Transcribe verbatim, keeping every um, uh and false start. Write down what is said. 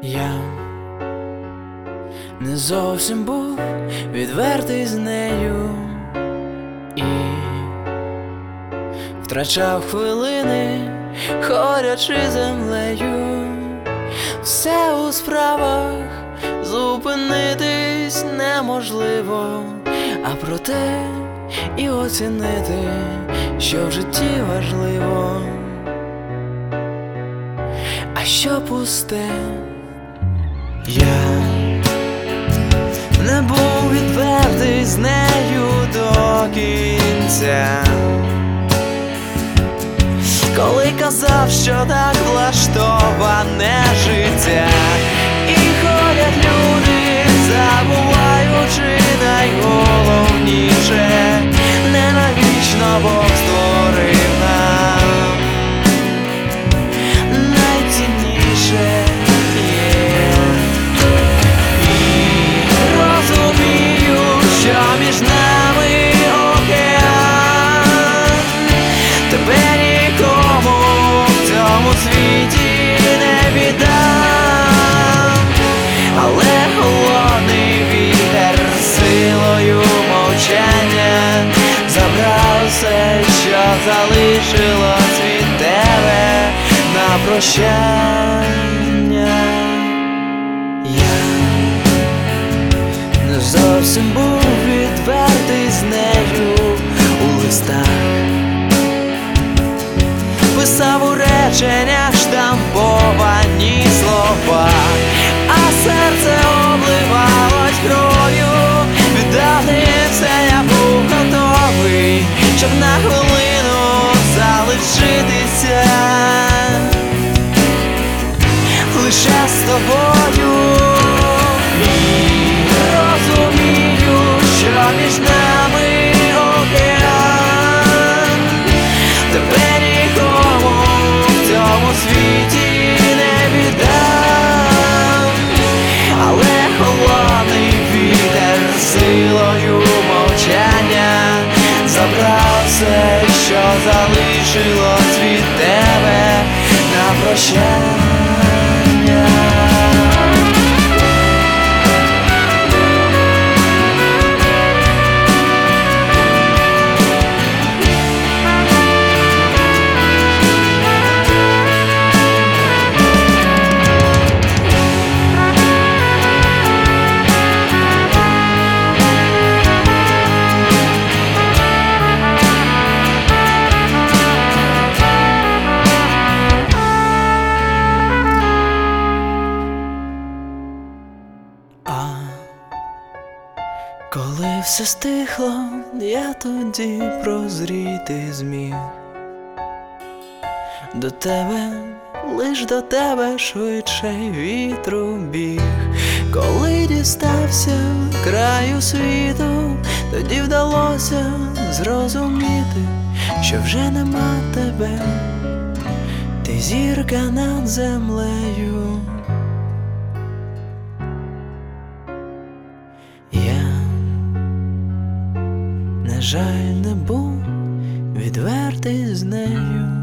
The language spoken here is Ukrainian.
Я не зовсім був відвертий з нею і втрачав хвилини, хорячи землею. Все у справах зупинитись неможливо, а проте і оцінити, що в житті важливо. А що пусте, я не був відвертий з нею до кінця, коли казав, що так влаштоване життя. І ходять люди, забуваючи найголовніше, не навічно Бог створив нам найцінніше. Між нами океан, тебе нікому в цьому світі не віддам, але холодний вітер силою мовчання забрав все, що залишилось від тебе на прощання. Я не зовсім був відвертий з нею у листах, писав у реченнях штамповані слова, а серце обливалось кров'ю. Віддати все я був готовий, щоб на хвилину залишитися лише з тобою. Між нами океан, тебе нікому в цьому світі не віддам, але холодний вітер силою мовчання забрав все, що залишилось від тебе на прощання. Коли все стихло, я тоді прозріти зміг. До тебе, лиш до тебе швидше вітру біг. Коли дістався краю світу, тоді вдалося зрозуміти, що вже нема тебе, ти зірка над землею. На жаль, не був відвертий з нею.